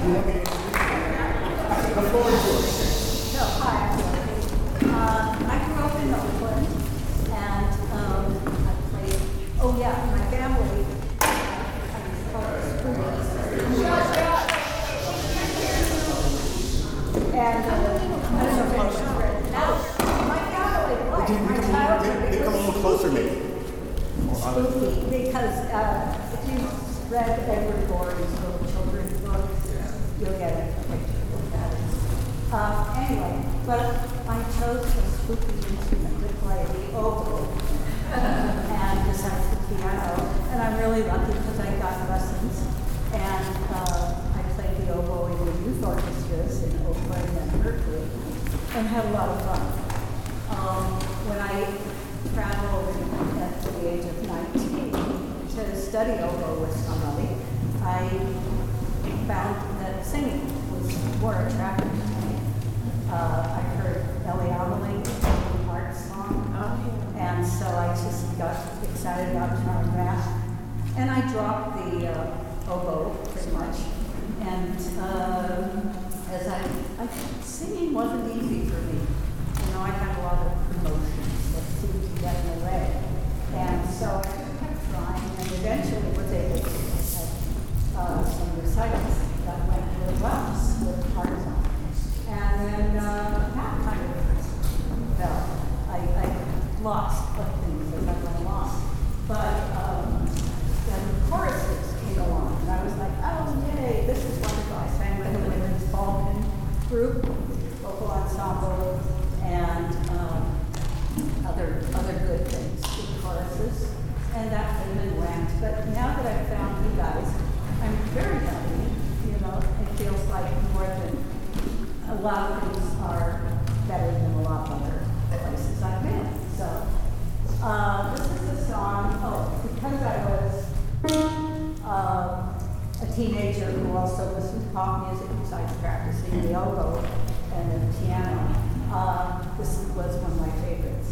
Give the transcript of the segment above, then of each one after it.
The floor is yours. So, hi, I grew up in Oakland, and I played, oh yeah, my family, and I don't know if anyone's read it. Now, my family, my childhood, They come a little closer, maybe. spooky, because if you read Edward Gorey's little children's books, you'll get a picture of that. Anyway, but I chose the spooky instrument to play, the oboe, and besides the piano, and I'm really lucky because I got lessons, and I played the oboe in the youth orchestras in Oakland and Berkeley, and had a lot of fun. When I traveled at the age of 19 to study oboe with somebody, I found that singing was more attractive to me. I heard Ellie Amelie sing Mark's song, and so I just got excited about trying that. And I dropped the oboe pretty much. And as singing wasn't easy for me. You know, I had a lot of emotions that seemed to get in the way. And so I just kept trying, and eventually was able to have some recitals that went really well with hearts on. And then that kind of fell. I lost things as I went along. But then the choruses came along, and I was like, oh, yay, this is wonderful. I sang with the women's Baldwin group, vocal ensemble, and other good things, good choruses, and that came and went. But now that I've found you guys, I'm very happy. You know, it feels like more than a lot of things are better than a lot of other places I've been. So this is a song. Oh, because I was a teenager who also listened to pop music besides practicing the oboe and the piano, this was one of my favorites.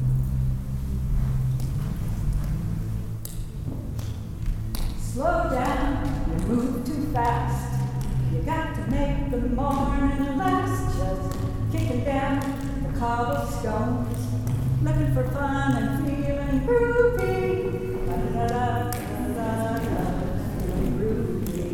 Slow down, you move too fast. You got to make the morning last. Just kicking down the cobblestones, looking for fun and feeling groovy. Da-da-da-da-da-da, feeling groovy.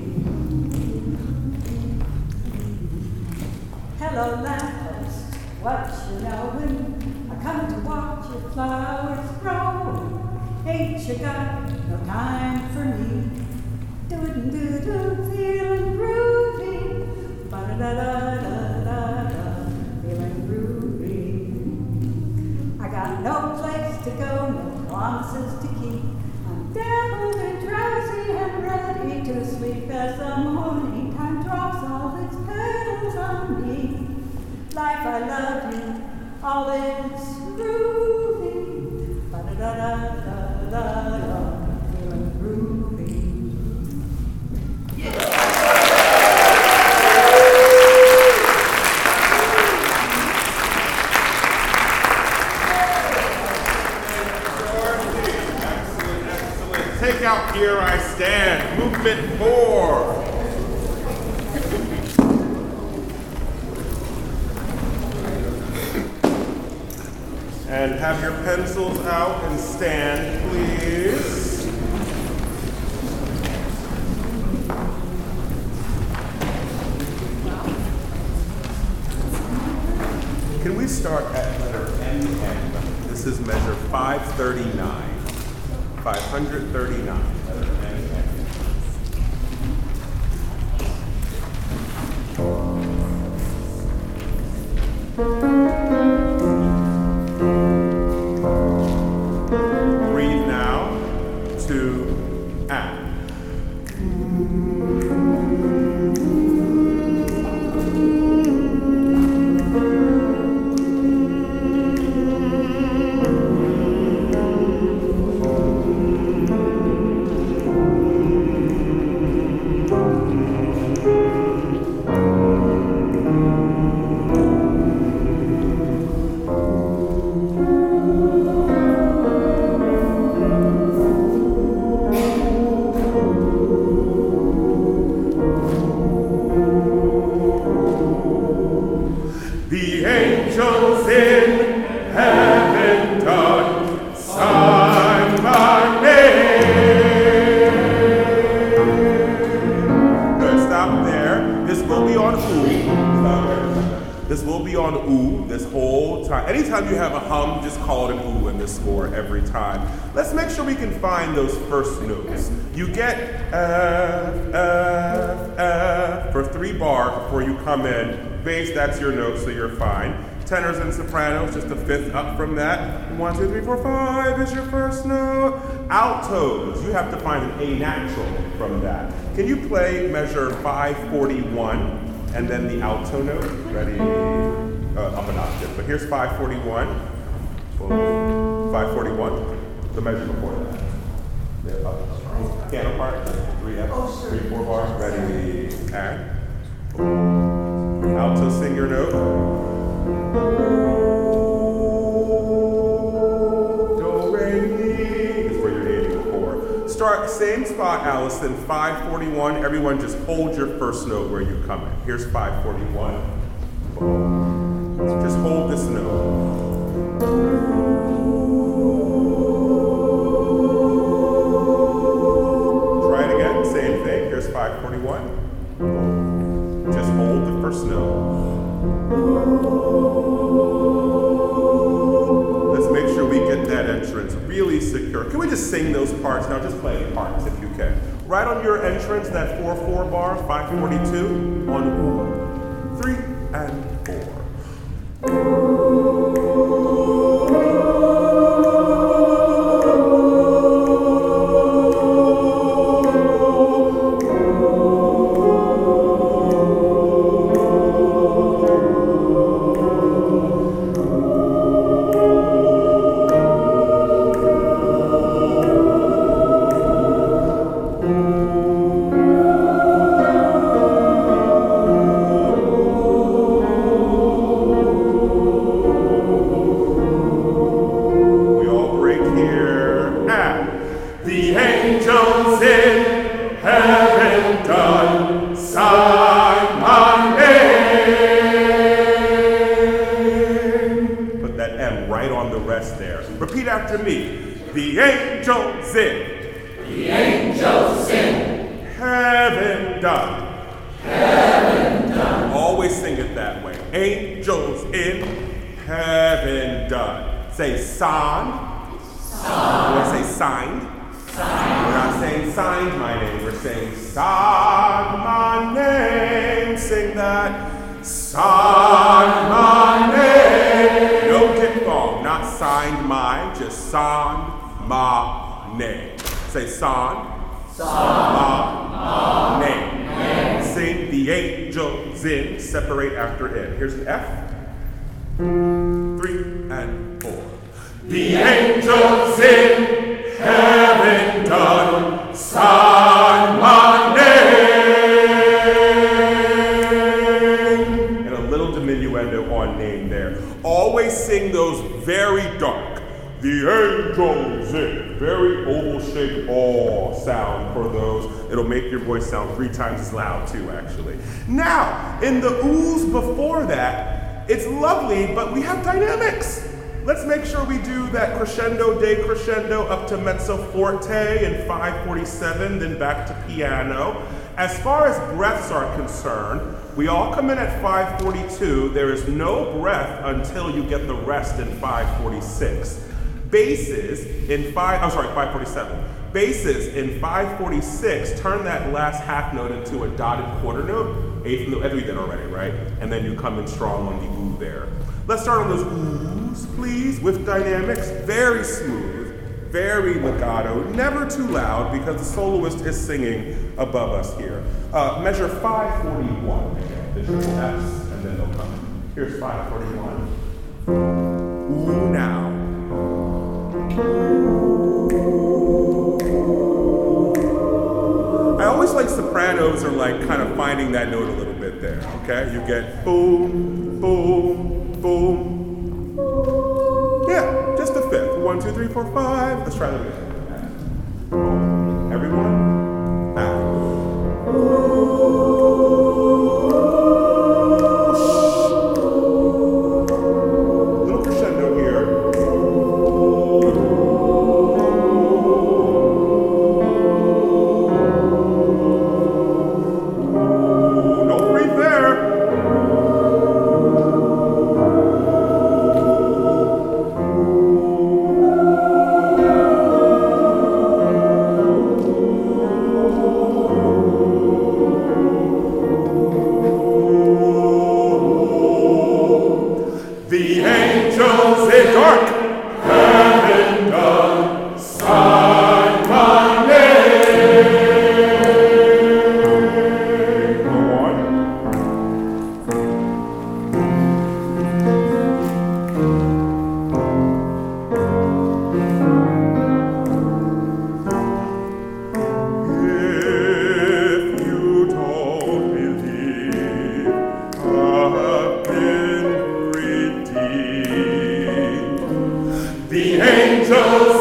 Hello, lamppost, what you knowin'? I come to watch your flowers grow. Ain't you got no time for me? Do-do-do-do, feeling groovy. Ba-da-da-da-da-da-da, feeling groovy. I got no place to go, no promises to keep. I'm dabbled and drowsy and ready to sleep as the morning time drops all its petals on me. Life, I love you, all is groovy. Ba-da-da-da-da-da-da, feeling groovy. Excellent. Take out Here I Stand, movement 4. And have your pencils out and stand, please. Can we start at letter NN? This is measure 539. 539, letter NN. Breathe now to act. be on ooh. This will be on ooh this whole time. Anytime you have a hum, just call it an ooh in this score every time. Let's make sure we can find those first notes. You get for 3 bars before you come in. Bass, that's your note, so you're fine. Tenors and sopranos, just a 5th up from that. 1, 2, 3, 4, 5 is your first note. Altos, you have to find an A natural from that. Can you play measure 541 and then the alto note? Ready? Up an octave. But here's 541. 541. The measure before that. Yeah, up. Piano part. 3 up. 3, 4 bars. Ready? And. Alto, sing your note. Do, re, mi. Is where you're aiming for. Start same spot, Allison. 541. Everyone just hold your first note where you come in. Here's 541. Just hold this note. Try it again. Same thing. Here's 541. Just hold the first note. Let's make sure we get that entrance really secure. Can we just sing those parts now? Just play the parts if you can. Right on your entrance, that 4/4 bar, 542 on ooh. 3 and 4. Separate after it. Here's an F. 3 and 4. The angels in heaven done sign my name. And a little diminuendo on name there. Always sing those very dark. The angels in. Very oval-shaped aw sound for those. It'll make your voice sound 3 times as loud too, actually. Now, in the oohs before that, it's lovely, but we have dynamics. Let's make sure we do that crescendo, decrescendo up to mezzo forte in 547, then back to piano. As far as breaths are concerned, we all come in at 542. There is no breath until you get the rest in 546. Basses in 547. Basses in 546, turn that last half note into a dotted quarter note. 8th note, as we did already, right? And then you come in strong on the ooh there. Let's start on those oohs, please, with dynamics. Very smooth, very legato, never too loud because the soloist is singing above us here. Measure 541 again. The triple Fs, and then they'll come. Here's 541. Ooh now. I always like sopranos are like kind of finding that note a little bit there, okay? You get boom, boom, boom. Yeah, just a 5th. 1, 2, 3, 4, 5. Let's try that again. Everyone? Little crescendo here. No breathe there.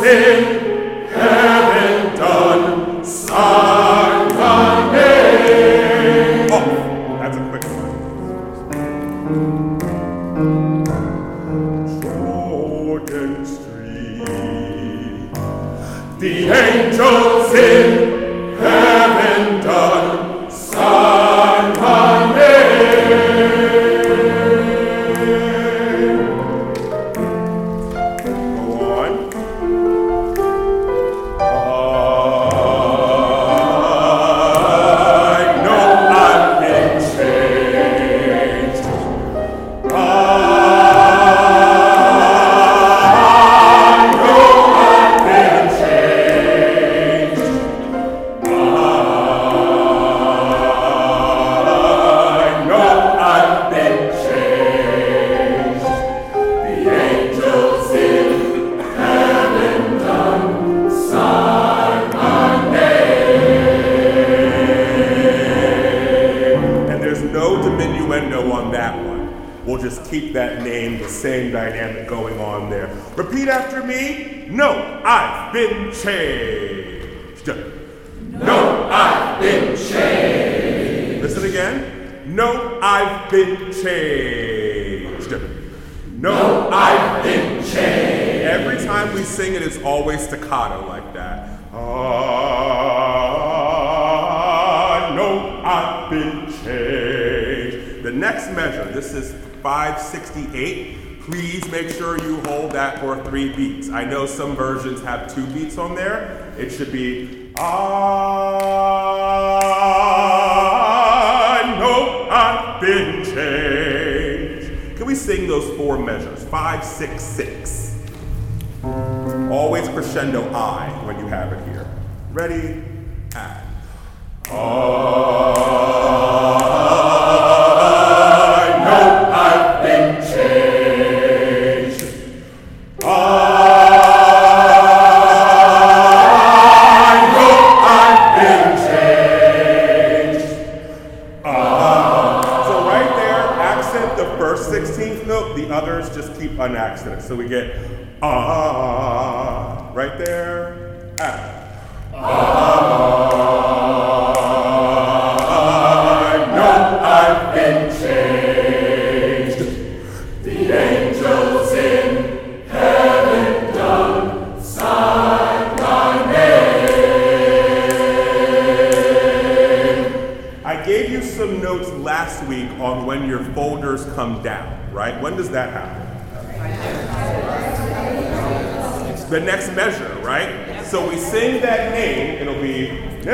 in heaven done, sign my name. Oh, that's a quick one. Jordan Street, the angels in heaven done, sign my name. Go on. I know I've been changed. I know I've been changed. I know I've been changed. The angels in heaven done sign my name. And there's no diminuendo on that one. We'll just keep that name, the same dynamic going on there. Repeat after me. No, I've been changed. No, I've been changed. Listen again. No, I've been changed. No, I've been changed. Every time we sing it, it's always staccato like that. I know I've been changed. The next measure, this is 568. Please make sure you hold that for 3 beats. I know some versions have 2 beats on there. It should be, I know I've been changed. Can we sing those 4 measures? 5, 6, 6. Always crescendo I when you have it here. Ready? And. I know I've been changed. I know I've been changed. So right there, accent the first 16th note, the others just keep unaccented. So we get right there, I know I've been changed. The angels in heaven done sign my name. I gave you some notes last week on when your folders come down, right? When does that happen? The next measure, right? So we sing that name, it'll be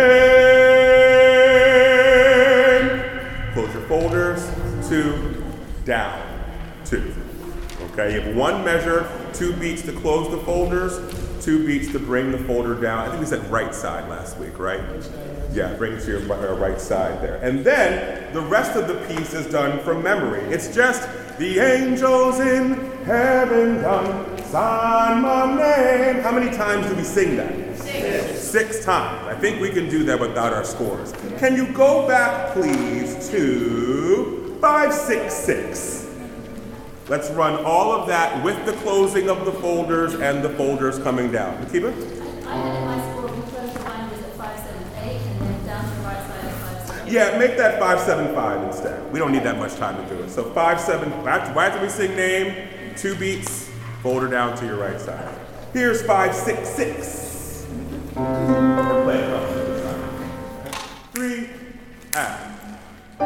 name. Close your folders, 2, down, 2. Okay, you have 1 measure, 2 beats to close the folders, 2 beats to bring the folder down. I think we said right side last week, right? Yeah, bring it to your right side there. And then the rest of the piece is done from memory. It's just the angels in heaven done sign my name. How many times do we sing that? 6. 6 times. I think we can do that without our scores. Can you go back, please, to 5, 6, 6? Let's run all of that with the closing of the folders and the folders coming down. Akiva? I did it my score because mine was at 578 and then down to the right side at 578. Yeah, make that 575 instead. We don't need that much time to do it. So 5, 7, right after we sing name, 2 beats, folder down to your right side. Here's 5, 6, 6. And play it from the other side. 3, and. I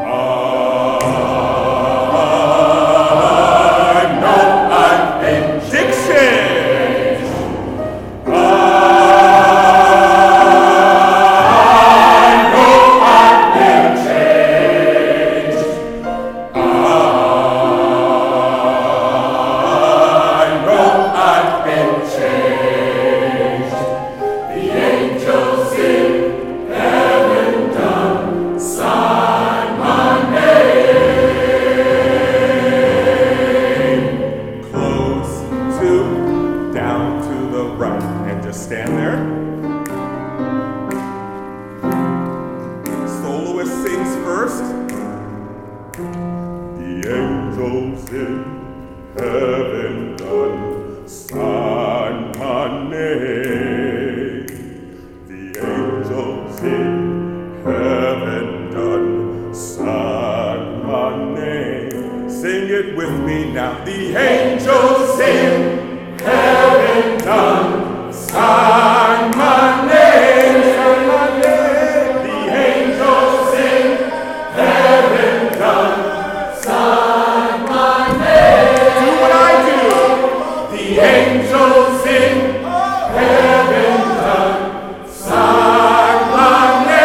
know I've been diction. I know I've been changed. I know I've been changed. The angels in heaven done sign my it with me now. The angels sing, heaven done, sign my name, sign my name. The angels sing, heaven done, sign my name. Do what I do. The angels sing, heaven done, sign my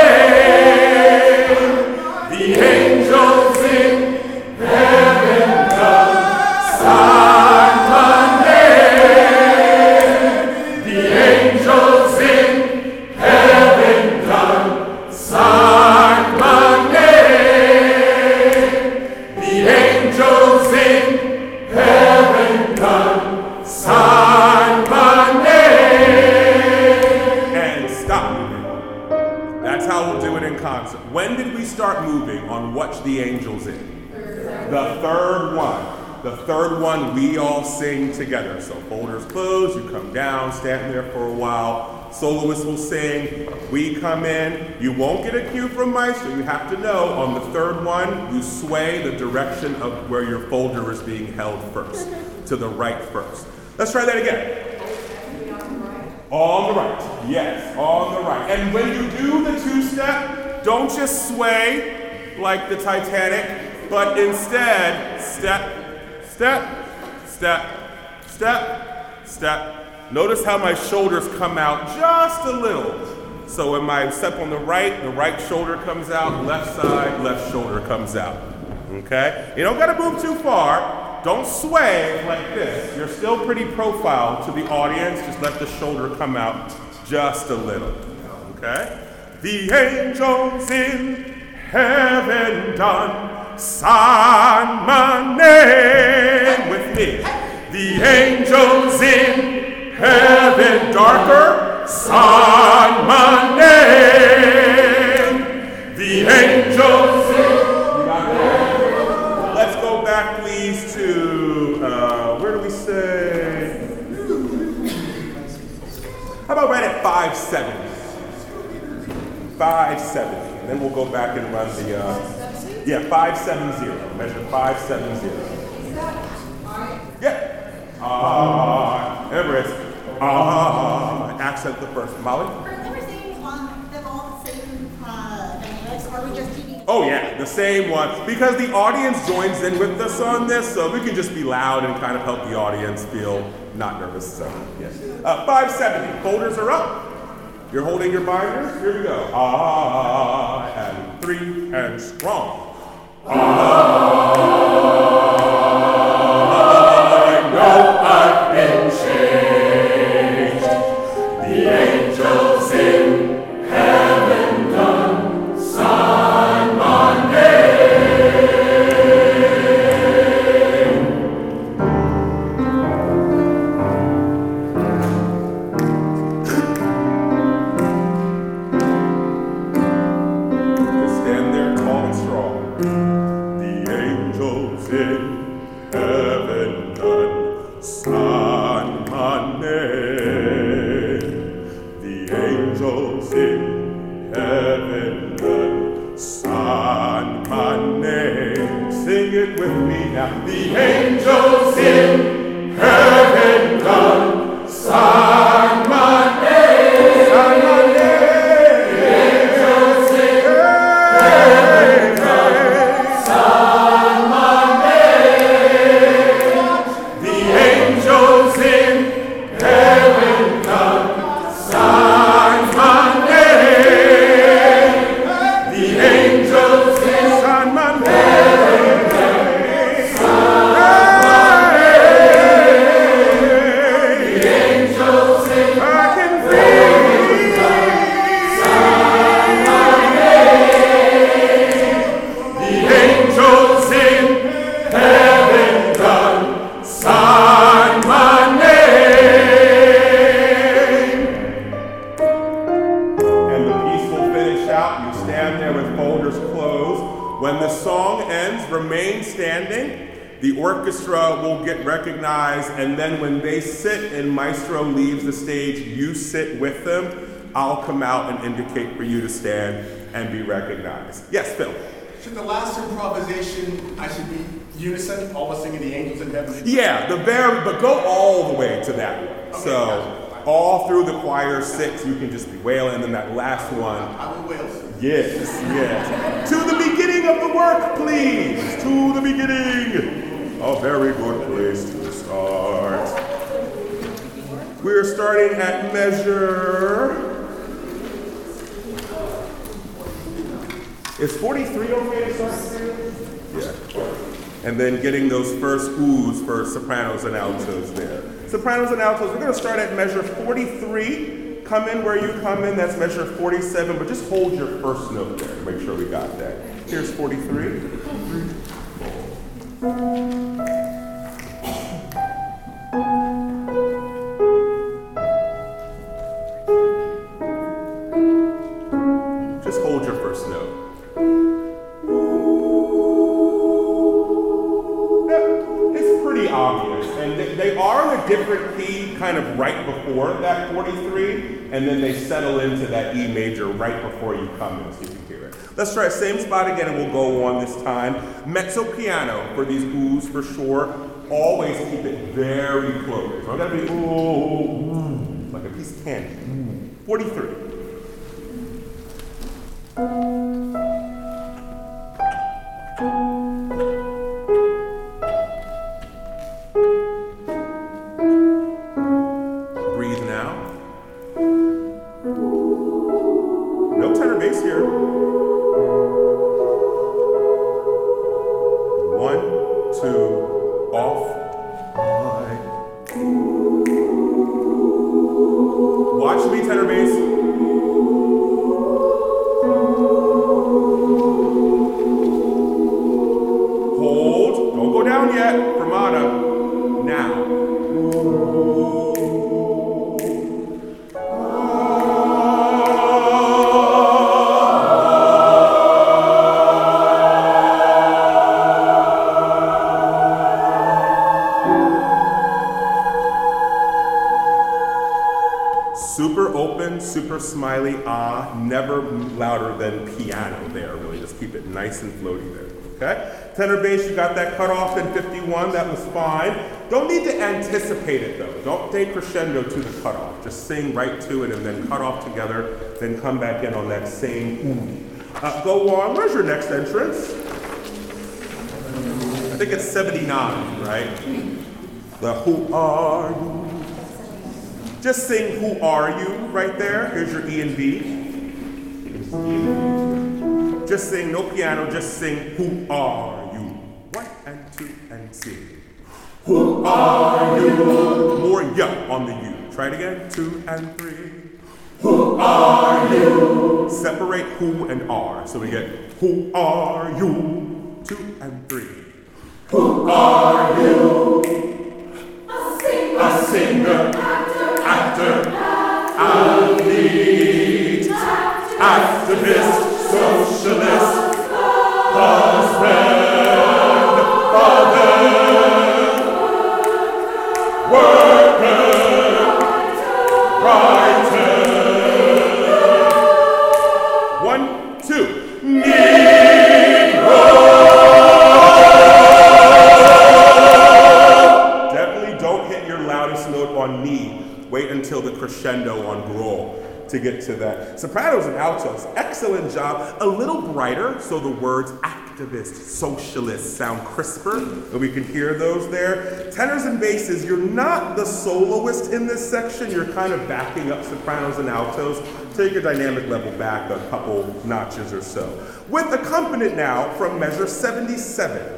name. The angels sing, heaven done, sign my name. The angels sing, heaven done, sign my name. The angels sing, heaven done, sign my name. And stop moving. That's how we'll do it in concert. When did we start moving on Watch the Angels In? The third one. The third one we all sing together. So folders closed, you come down, stand there for a while. Soloists will sing, we come in. You won't get a cue from Maestro. You have to know on the third one, you sway the direction of where your folder is being held first, to the right first. Let's try that again. On the right, yes, on the right. And when you do the two-step, don't just sway like the Titanic, but instead, step, step, step, step, step. Notice how my shoulders come out just a little. So when I step on the right shoulder comes out, left side, left shoulder comes out. Okay? You don't gotta move too far. Don't sway like this. You're still pretty profiled to the audience. Just let the shoulder come out just a little. Okay? The angels in heaven done sign my name with me. The angels in heaven darker sign my name. The angels in let's go back please to where do we say? How about right at 570? 570. And then we'll go back and run the 570. Measure 570. Yeah. There it is. Accent the first. Molly? Are everything on them all the same dynamics? Or are we just keeping? Oh yeah, the same one. Because the audience joins in with us on this, so we can just be loud and kind of help the audience feel not nervous. So yes. 570. Folders are up. You're holding your binders. Here we go. And 3 and strong. I know I've been changed. The angels in heaven done sign my name. Just stand there tall and strong. The angels in heaven done sign my name. The angels in heaven done sign my name. Sing it with me now. The angels in heaven done sign my name. Sign my name. The angels in heaven done sign my name. The angels in heaven done sign my name. The angels in sign my name. Sign my name. The angels in I can breathe. Sign my name. The angels in heaven done sign my name. And the piece will finish out. You stand there with folders closed. When the song ends, remain standing. The orchestra will get recognized, and then when they sit and Maestro leaves the stage, you sit with them. I'll come out and indicate for you to stand and be recognized. Yes, Phil. Should the last improvisation, I should be unison, always singing the angels in heaven? Yeah, but go all the way to that one. Okay, So gotcha. all through the choir 6, you can just be wailing, and then that last one. I will wail. Yes, yes. To the beginning of the work, please. To the beginning. A very good place to start. We're starting at measure. Is 43 okay to start? Yeah. And then getting those first oohs for sopranos and altos there. Sopranos and altos, we're going to start at measure 43. Come in where you come in, that's measure 47, but just hold your first note there to make sure we got that. Here's 43. Just hold your first note. It's pretty obvious, and they are in a different key kind of right before that 43, and then they settle into that E major right before you come in, so you can hear it. Let's try same spot again, and we'll go on this time. Mezzo piano for these oohs for sure. Always keep it very close. It's not gonna be ooh, like a piece of candy. 43. Breathe now. No tenor bass here. 1, 2, off. Watch me, tenor bass. Hold. Don't go down yet. Fermata. Now. Super open, super smiley, never louder than piano there, really. Just keep it nice and floaty there, okay? Tenor bass, you got that cut off in 51, that was fine. Don't need to anticipate it though. Don't take crescendo to the cutoff. Just sing right to it and then cut off together, then come back in on that same go on, where's your next entrance? I think it's 79, right? The who are you? Just sing who are you right there. Here's your E and B. Just sing, no piano, just sing who are you. 1 and 2 and sing. Who are you? More ya on the U. Try it again. 2 and 3. Who are you? Separate who and are. So we get who are you? 2 and 3. Who are you? A singer. Actor, athlete, activist, socialist, husband, father, worker, writer. 1, 2. Negro. Definitely don't hit your loudest note on knee. Wait until the crescendo on growl to get to that. Sopranos and altos, excellent job. A little brighter, so the words activist, socialist sound crisper, and we can hear those there. Tenors and basses, you're not the soloist in this section. You're kind of backing up sopranos and altos. Take your dynamic level back a couple notches or so. With accompaniment now from measure 77.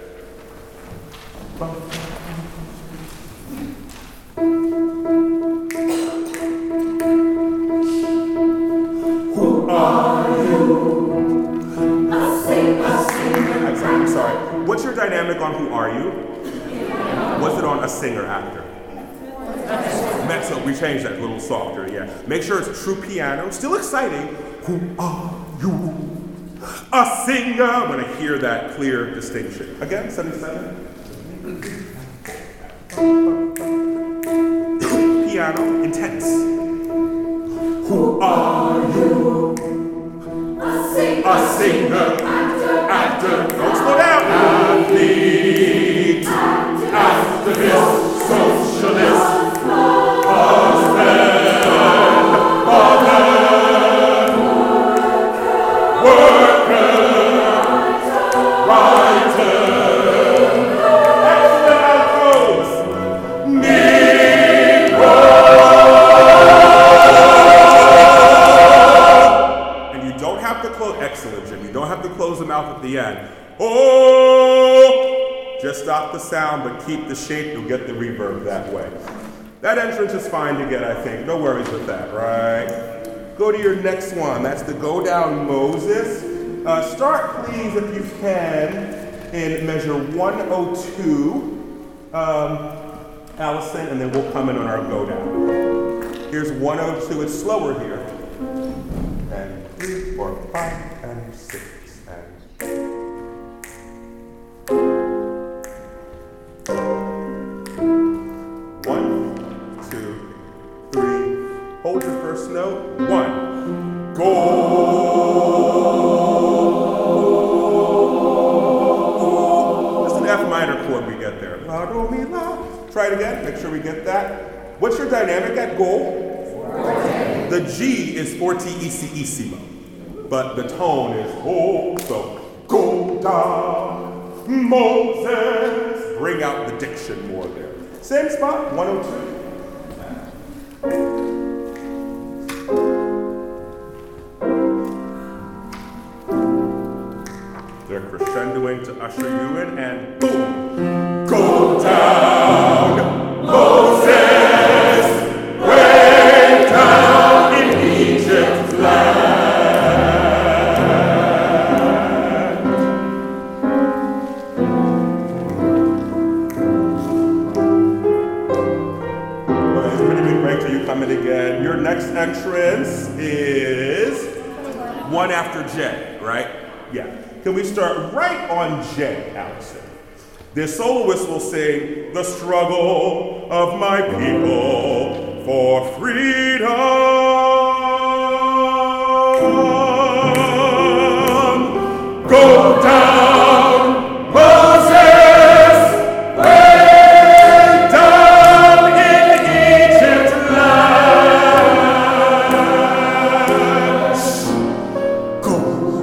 I'm sorry. What's your dynamic on who are you? What's it on a singer actor? Mezzo, we changed that a little softer, yeah. Make sure it's true piano, still exciting. Who are you? A singer, when I hear that clear distinction. Again, 77. Piano, intense. Who are you? A singer. Actor. Don't slow down. Athlete, activist, socialist, husband, mother, worker, writer. Excellent outcomes. Negro. And you don't have to close, excellent, Jim. You don't have to close the mouth at the end. Oh! Just stop the sound, but keep the shape. You'll get the reverb that way. That entrance is fine to get, I think. No worries with that, right? Go to your next one. That's the Go Down Moses. Start, please, if you can, in measure 102, Allison, and then we'll come in on our Go Down. Here's 102. It's slower here. And 3, 4, 5, and 6, and 1, 2, 3. Hold your first note. 1. Go. Just an F minor chord we get there. La, do, mi, la. Try it again. Make sure we get that. What's your dynamic at go? Forte. The G is fortissimo, but the tone is oh. So go down, Moses. Bring out the diction more there. Same spot, 102. They're crescendoing to usher you in, and boom! Go down, Moses, way down in Egypt's land. Well, it's a pretty big break till you come in again. Your next entrance is 1 after J, right? Yeah. Can we start right on J, Allison? The soloist will sing, the struggle of my people for freedom. Go down, Moses, way down in Egypt's land. Go.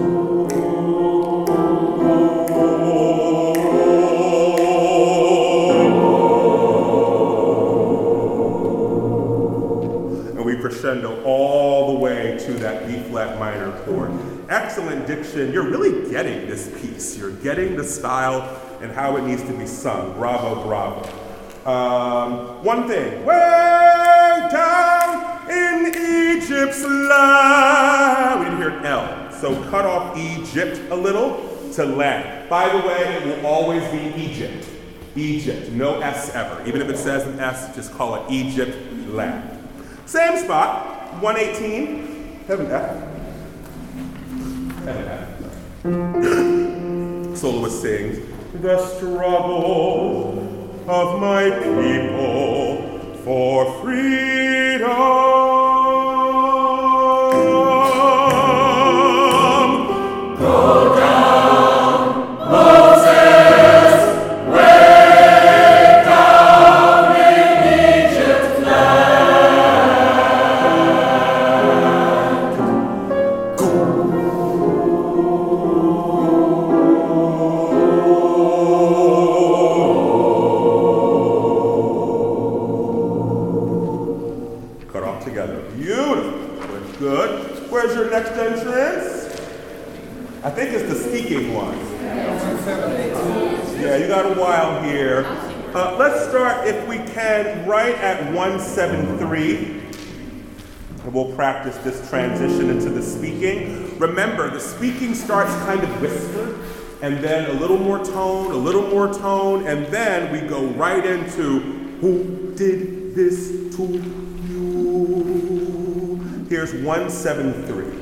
Crescendo all the way to that B flat minor chord. Excellent diction. You're really getting this piece. You're getting the style and how it needs to be sung. Bravo, bravo. One thing. Way down in Egypt's land. We didn't hear L. So cut off Egypt a little to land. By the way, it will always be Egypt. Egypt. No S ever. Even if it says an S, just call it Egypt land. Same spot, 118, heaven F. Heaven F. Soloist sings, the struggle of my people for freedom. Go down, Moses, way down in Egypt's land. Go. Cut off together. Beautiful. Good. Where's your next entrance? I think it's the speaking one. Yeah, you got a while here. Let's start, if we can, right at 173. And we'll practice this transition into the speaking. Remember, the speaking starts kind of whispered, and then a little more tone, and then we go right into who did this to you? Here's 173.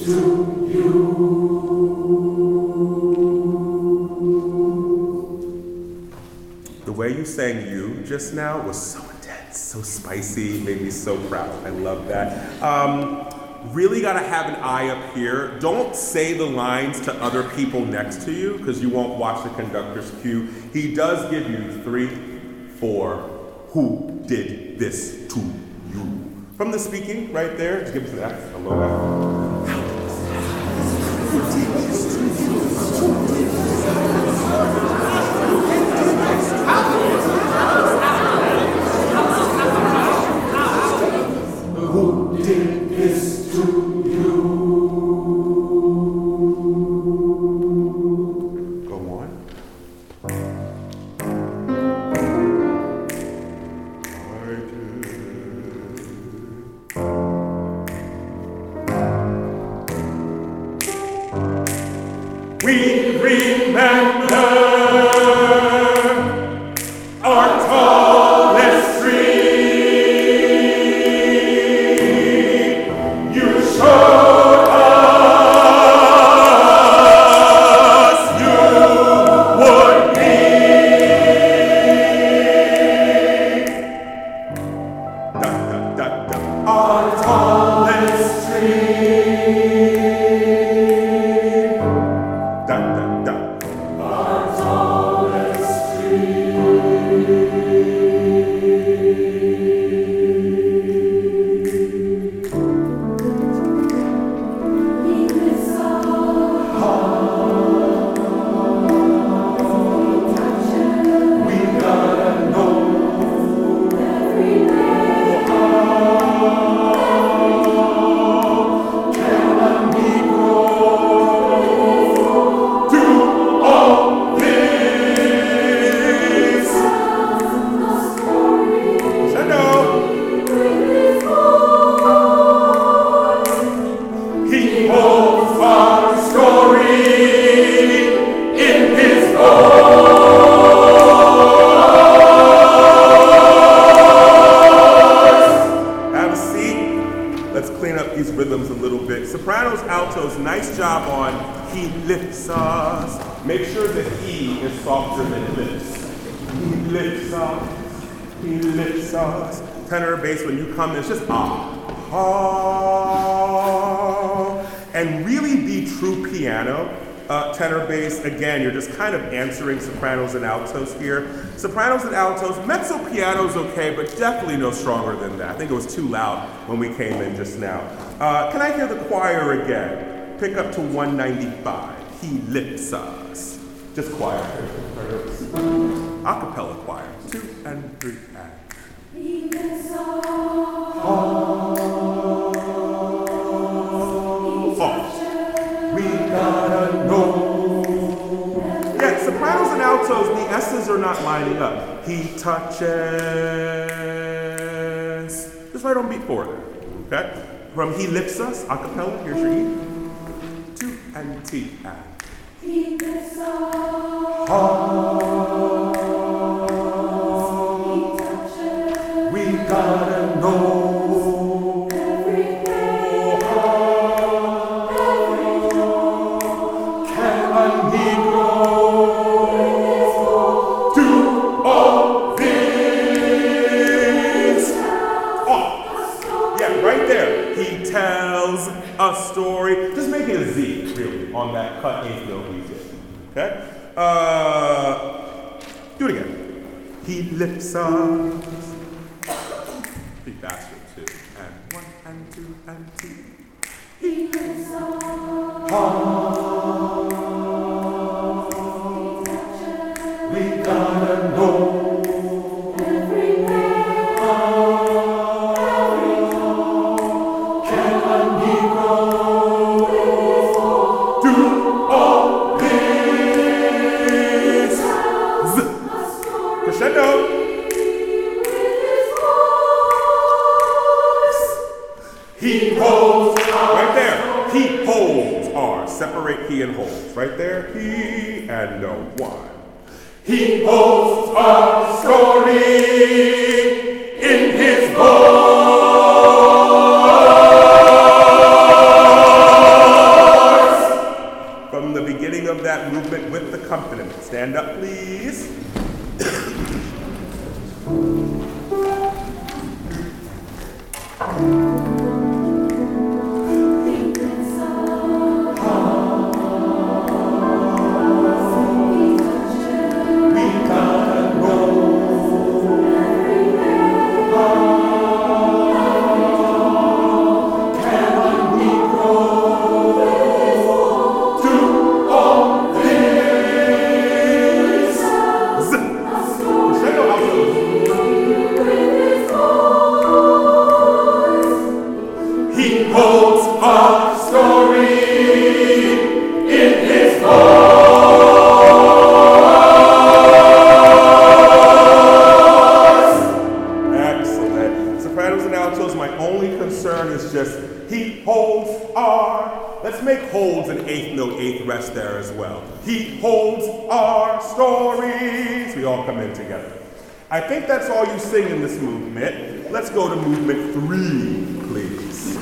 The way you sang "You" just now was so intense, so spicy, made me so proud. I love that. Really gotta have an eye up here. Don't say the lines to other people next to you because you won't watch the conductor's cue. He does give you 3, 4, who did this to you? From the speaking right there, just give us an F, a low F. Who did this to you? Go on. We remember our tallest tree. You showed us you would be. Da, da, da, da. Our tallest tree. Da, da, da. Our tallest we gotta know can a Negro do all this? I know. He holds our story in his voice. Have a seat. Let's clean up these rhythms a little bit. Sopranos, altos, nice job on he lifts us. Make sure the E is softer than lifts. He lifts us. He lifts us. Tenor, bass, when you come in, it's just ah. And really be true piano. Tenor bass, again, you're just kind of answering sopranos and altos here. Sopranos and altos, mezzo piano's okay, but definitely no stronger than that. I think it was too loud when we came in just now. Can I hear the choir again? Pick up to 195. He lifts us. Just choir. Acapella choir. 2 and 3 and. We gotta know. Yeah, sopranos and altos, the S's are not lining up. He touches. Just right on beat 4 there. Okay? From he lifts us, acapella, here's your E. 2 and T and. He lifts us. He touches. We gotta know. A story. Just make it a Z, really, on that cut eighth note we did. Okay? Do it again. He lifts us. Be faster, too. And 1 and 2 and 2. He lifts us. We gotta know. He holds right there. He holds R. Separate he and holds. Right there. He and no 1. He holds our story in his voice. holds a story in his voice. Excellent. Sopranos and altos, my only concern is just he holds our. Let's make holds an eighth note, eighth rest there as well. He holds our stories. We all come in together. I think that's all you sing in this movement. Let's go to movement 3, please.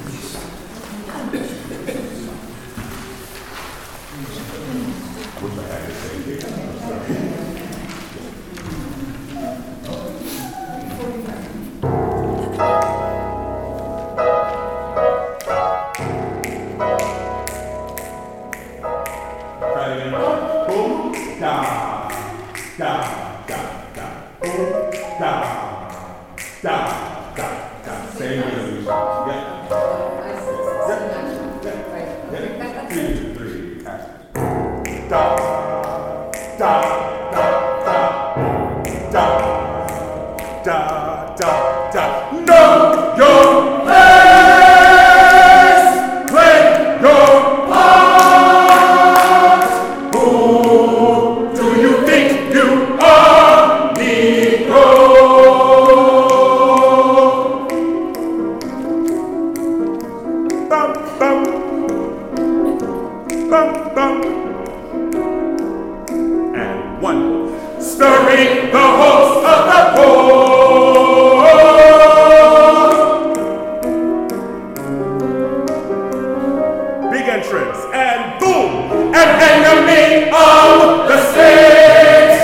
What the heck is that here? Try it again. Boom, da, da, da, da. Boom, da, da, da, da. Same rhythm. Yeah. Yeah. 3, 3. Action. Da, da, da, da, da, da, da, da. Know your place. Play your part. Who do you think you are, Negro? Bum, bum. Bum, bum. And 1. Stirring the hopes of the poor. Big entrance. And boom! An enemy of the state.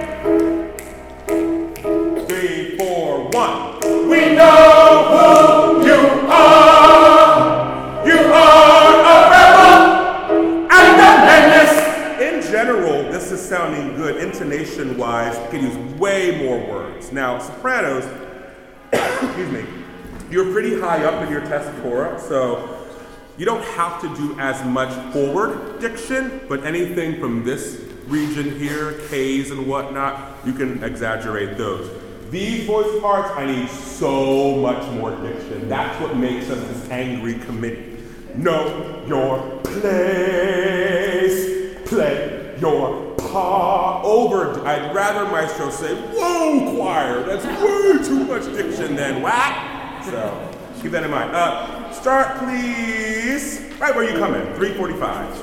3, 4, 1. We know who you are. You are a rebel and a menace. In general, this is sounding good. Intonation-wise, you can use way more words. Now, sopranos, excuse me, you're pretty high up in your tessitura, so you don't have to do as much forward diction, but anything from this region here, K's and whatnot, you can exaggerate those. These voice parts, I need so much more diction. That's what makes us this angry committee. Know your place, play your part. I'd rather Maestro say, whoa, choir, that's way too much diction than whack. So keep that in mind. Start, please. Right where you come in, 3:45.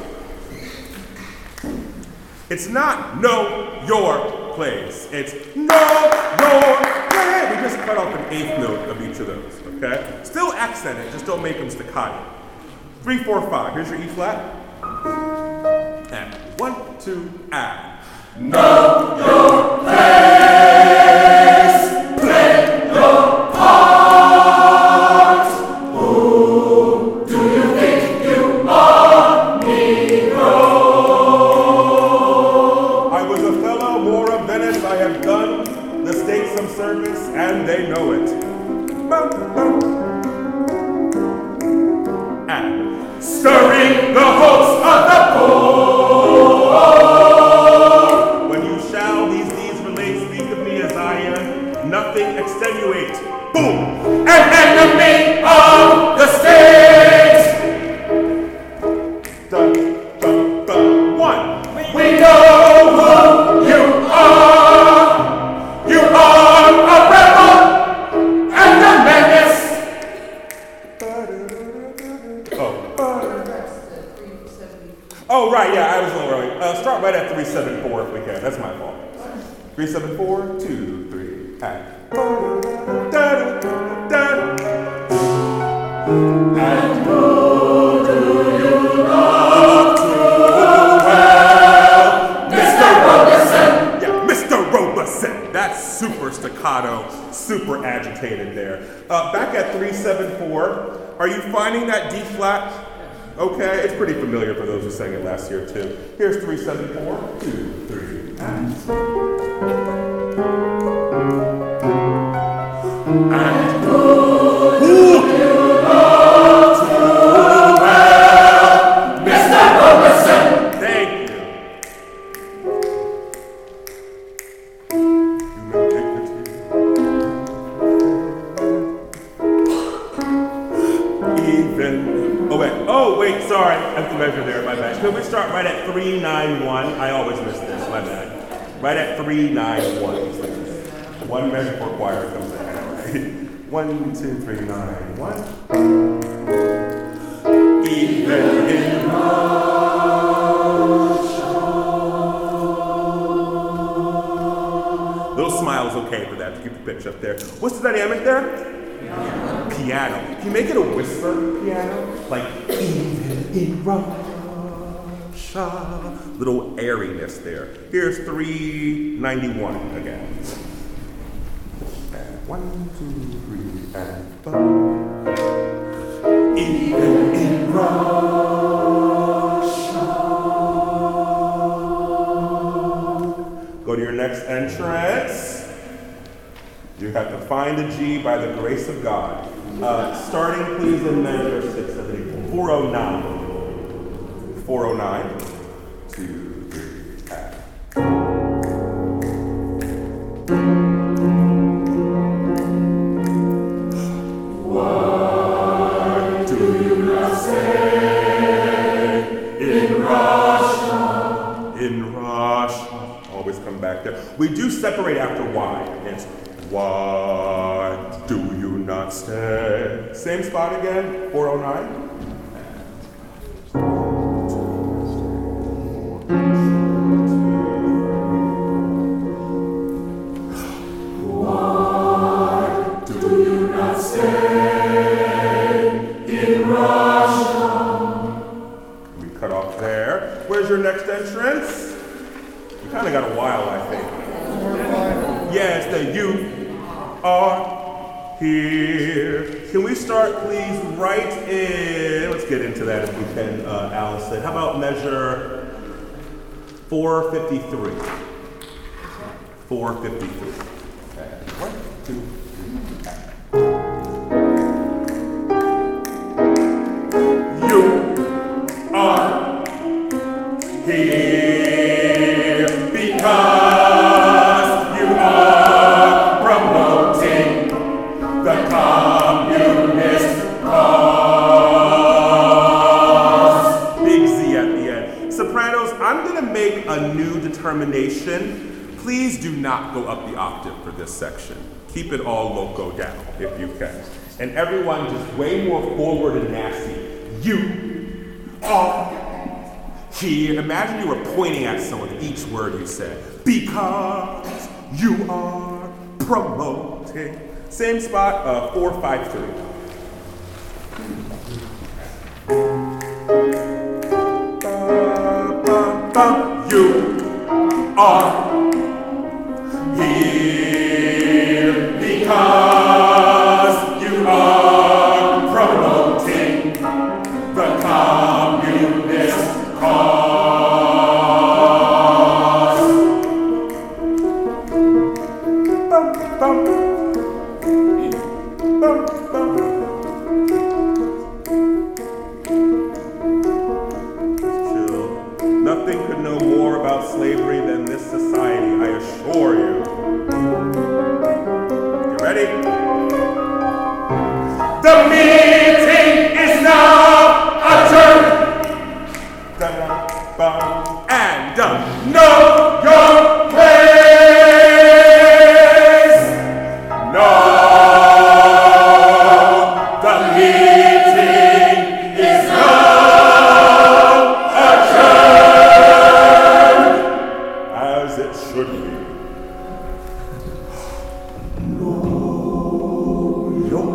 It's not know your place. It's know your place. We just cut off an eighth note of each of those, okay? Still accent it, just don't make them staccato. 3, 4, 5. Here's your E flat. And 1, 2, and. Know your place. Play your part. Who do you think you are, Negro? I was a fellow more of Venice. I have done the state some service, and they know it. Bum, bum. And stirring the hopes of the poor. When you shall these deeds relate, speak of me as I am, nothing extenuate. Boom! An enemy of the state! Dun, dun, dun. 1. We know who you are. You are a rebel and a menace. Oh, right, yeah, I was a little early. Start right at 374 if we can. That's my fault. 374, 2, 3, act. And who do you love too well? Mr. Robeson! Yeah, Mr. Robeson. That's super staccato, super agitated there. Back at 374, are you finding that D flat? Okay, it's pretty familiar for those who sang it last year too. Here's 374, 2, 3, and who do you love too well, Mr. Robeson? Thank you. Human dignity. even. Oh wait, sorry. I have to measure there, my bad. Could we start right at 391? I always miss this, my bad. Right at 391. One measure for choir comes in. 1, 2, 3, 9, 1. Even in little smile is okay for that to keep the pitch up there. What's the dynamic there? Piano. Can you make it a whisper piano? Like even in Russia. Little airiness there. Here's 391 again. And 1, 2, 3, and 4. Even in Russia. Go to your next entrance. You have to find a G by the grace of God. Starting, please, in measure 6, 7, 8, 409. 409. 2, 3, and. What do you not say in Russia? In Russia. Always come back there. We do separate after Y. It's why do you not stay? Same spot again, 409. Why do you not stay in Russia? We cut off there. Where's your next entrance? You kind of got a while, I think. Yes, the you are here. Can we start, please, right in, let's get into that if we can, Allison. How about measure 453? 453. And 1, 2, 3. You are here because you are promoting the communist cause. Big Z at the end. Sopranos, I'm going to make a new determination. Please do not go up the octave for this section. Keep it all loco down if you can. And everyone just way more forward and nasty. You are here. Imagine you were pointing at someone each word you said. Because you are promoting. Same spot, 453. You are here because you are promoting the communist cause. Bum, bum. Bum, bum. Chill. Nothing could know more about slavery than this society, I assure you. You ready? The meeting is now adjourned. And know your place. No, the meeting is now adjourned. As it should be. Know your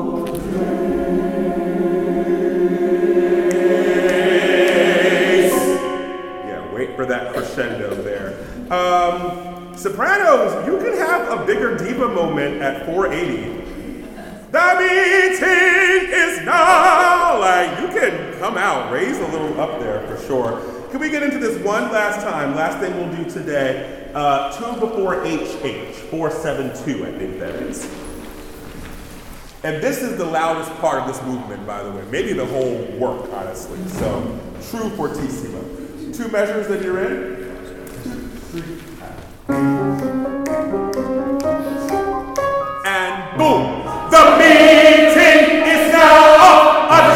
place. Yeah, wait for that crescendo there. Sopranos, you can have a bigger diva moment at 480. The meeting is now. Like, you can come out, raise a little up there for sure. Can we get into this one last time? Last thing we'll do today. 2 before HH, 472, I think that is. And this is the loudest part of this movement, by the way. Maybe the whole work, honestly. So, true fortissimo. 2 measures that you're in. 2, 3. And boom! The meeting is now adjourned!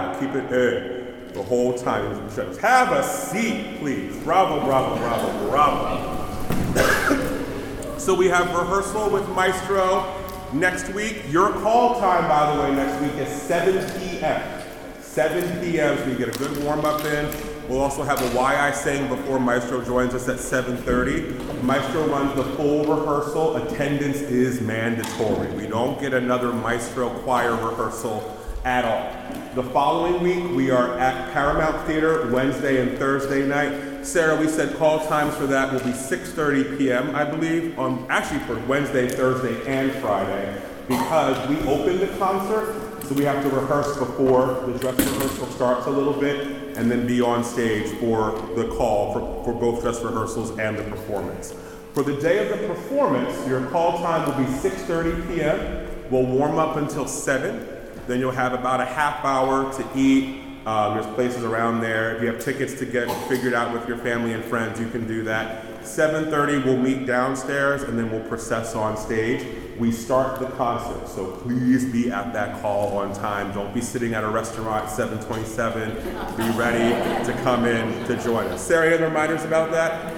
loud. Keep it the whole time. Have a seat, please. Bravo, bravo, bravo, bravo. So we have rehearsal with Maestro next week. Your call time, by the way, next week is 7 p.m. 7 p.m. so you get a good warm-up in. We'll also have a Why I Sang before Maestro joins us at 7:30. Maestro runs the full rehearsal. Attendance is mandatory. We don't get another Maestro choir rehearsal at all. The following week, we are at Paramount Theater Wednesday and Thursday night. Sarah, we said call times for that will be 6:30 p.m., I believe, actually for Wednesday, Thursday, and Friday, because we open the concert, so we have to rehearse before the dress rehearsal starts a little bit, and then be on stage for the call for both dress rehearsals and the performance. For the day of the performance, your call time will be 6:30 p.m. We'll warm up until 7. Then you'll have about a half hour to eat. There's places around there. If you have tickets to get figured out with your family and friends, you can do that. 7:30, we'll meet downstairs, and then we'll process on stage. We start the concert, so please be at that call on time. Don't be sitting at a restaurant at 7:27. Be ready to come in to join us. Sarah, any other reminders about that?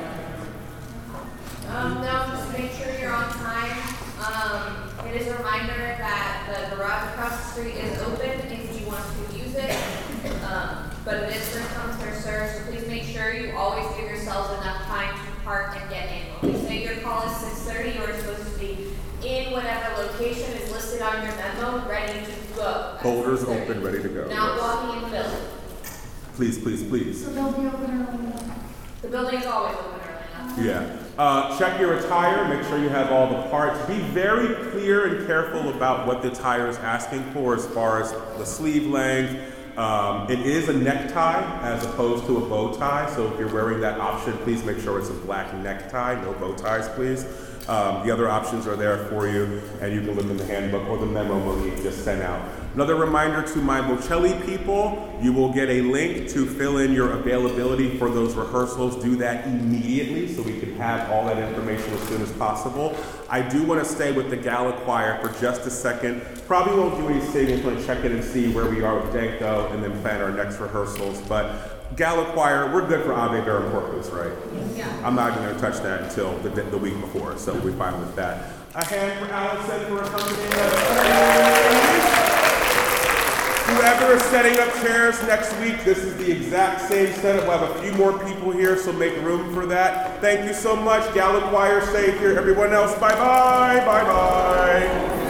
No, just make sure you're on time. It is a reminder that the garage across the street is open if you want to use it. But it is first come, first served, so please make sure you always give yourselves enough time to park and get in. When we say your call is 6:30, you're supposed to be in whatever location is listed on your memo, ready to go. Folders open, ready to go. Not walking in the building. Please, please, please. So they'll be open early enough. The building is always open early enough. Yeah. Check your attire, make sure you have all the parts. Be very clear and careful about what the attire is asking for as far as the sleeve length. It is a necktie as opposed to a bow tie, so if you're wearing that option, please make sure it's a black necktie, no bow ties, please. The other options are there for you, and you can look in the handbook or the memo Monique just sent out. Another reminder to my Bocelli people, you will get a link to fill in your availability for those rehearsals. Do that immediately so we can have all that information as soon as possible. I do want to stay with the Gala Choir for just a second. Probably won't do any singing, just want to check in and see where we are with Danko and then plan our next rehearsals. But Gala Choir, we're good for Ave Verum Corpus, right? Yeah. I'm not going to touch that until the week before, so we're fine with that. A hand for Allison for accompanying us. Whoever is setting up chairs next week, this is the exact same setup. We'll have a few more people here, so make room for that. Thank you so much. Gala Choir, stay here. Everyone else, bye-bye, bye-bye.